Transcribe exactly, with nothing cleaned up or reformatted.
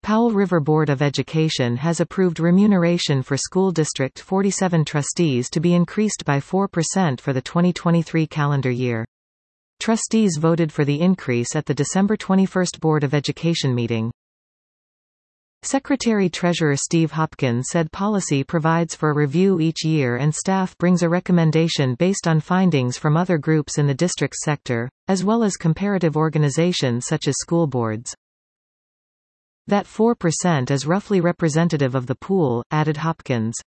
Powell River Board of Education has approved remuneration for School District forty-seven trustees to be increased by four percent for the twenty twenty-three calendar year. Trustees voted for the increase at the December twenty-first Board of Education meeting. Secretary-Treasurer Steve Hopkins said policy provides for a review each year and staff brings a recommendation based on findings from other groups in the district's sector, as well as comparative organizations such as school boards. That four percent is roughly representative of the pool, added Hopkins.